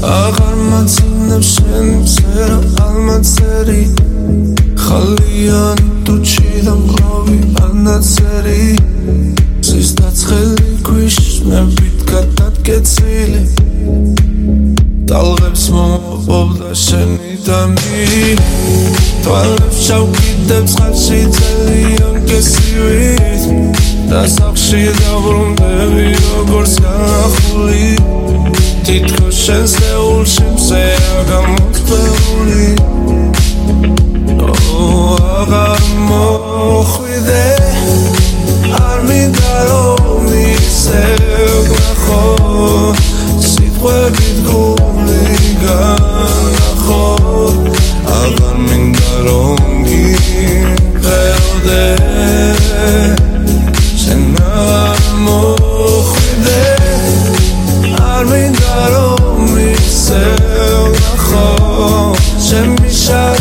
აღარ მაცინებ შენ წერა ალმაცერი ხალიანი ტუჩი და მყავი ანაცერი ზის დაცხელი ქვიშნებით გადადგეცილი ტალღებს მომოპოვდა შენი დამი თვალებს ჩავკიდებ წყალში ძალიან კესივით და სახში დავრუნდები როგორც განახული თითქოს შენს ეულში მზეა გამოგტვეული აღარ მოხვიდე არ მინდა რომ ისევ ვნახო სიტყვებით გული განახო აღარ მინდა რომ გიყევდე შენ აღარ მოხვიდე არ მინდა რომ ისევ ვნახო შენ მიშა